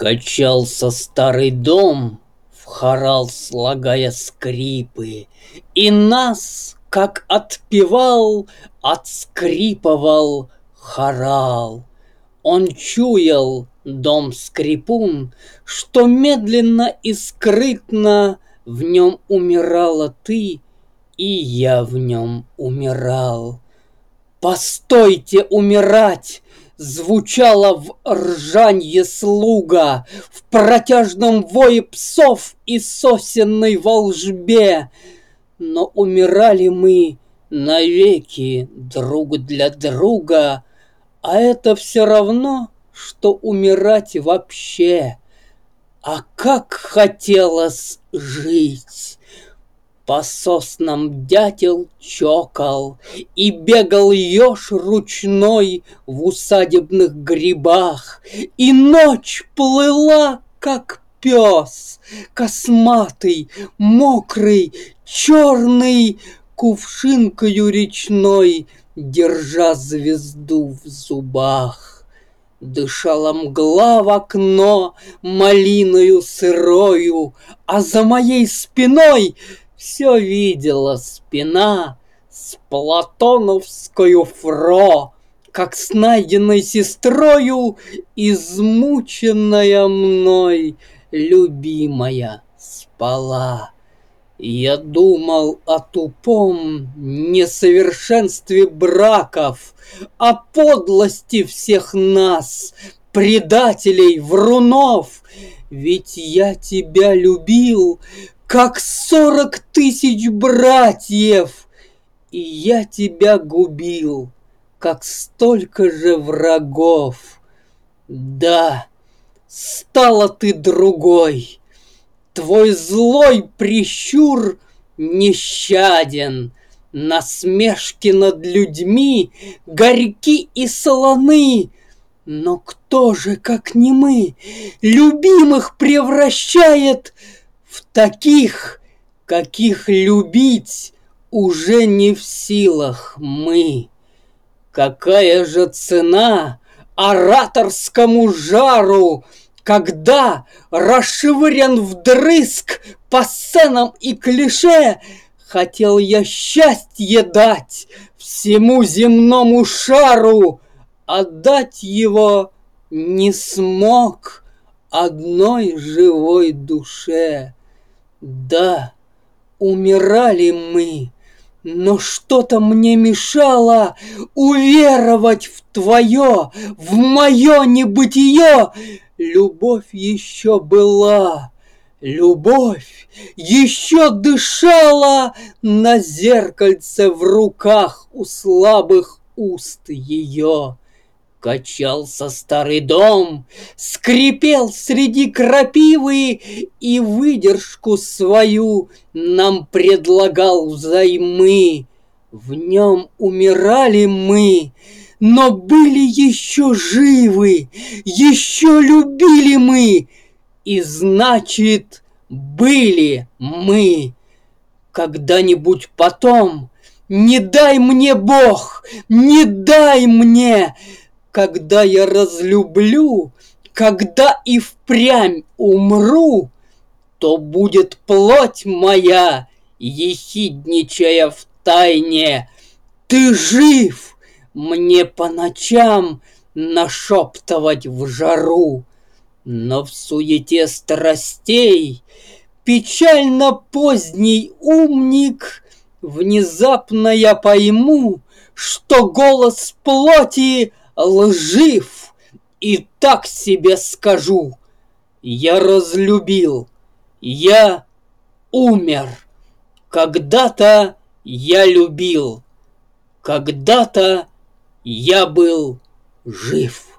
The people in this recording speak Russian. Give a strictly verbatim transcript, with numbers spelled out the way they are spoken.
Качался старый дом, в хорал слагая скрипы, И нас, как отпевал, отскрипывал хорал. Он чуял, дом-скрипун, что медленно и скрытно В нем умирала ты, и я в нем умирал. «Постойте умирать!» Звучало в ржанье слуга, В протяжном вое псов и сосенной волжбе. Но умирали мы навеки друг для друга, А это все равно, что умирать вообще. А как хотелось жить! По соснам дятел чокал, И бегал еж ручной в усадебных грибах, И ночь плыла, как пес, косматый, мокрый, черный, Кувшинкою речной, держа звезду в зубах. Дышала мгла в окно малиною сырою, А за моей спиной все видела спина с платоновскою фро, Как с найденной сестрою, измученная мной любимая спала. Я думал о тупом несовершенстве браков, О подлости всех нас, предателей, врунов. Ведь я тебя любил, как сорок тысяч братьев, И я тебя губил, как столько же врагов. Да, стала ты другой. Твой злой прищур нещаден, Насмешки над людьми горьки и солоны. Но кто же, как не мы, любимых превращает в таких, каких любить уже не в силах мы? Какая же цена ораторскому жару, Когда расшвырян вдрызг по сценам и клише, Хотел я счастье дать всему земному шару, А дать его не смог одной живой душе. Да, умирали мы, но что-то мне мешало уверовать в твое, в мое небытие. Любовь еще была, любовь еще дышала На зеркальце в руках у слабых уст ее. Качался старый дом, скрипел среди крапивы И выдержку свою нам предлагал взаймы. В нем умирали мы, но были еще живы, Еще любили мы, и значит, были мы. Когда-нибудь потом, не дай мне Бог, не дай мне, Когда я разлюблю, когда и впрямь умру, То будет плоть моя, ехидничая в тайне: «Ты жив!» мне по ночам нашептывать в жару. Но в суете страстей печально поздний умник Внезапно я пойму, что голос плоти лжив, И так себе скажу: я разлюбил, я умер. Когда-то я любил, когда-то я был жив.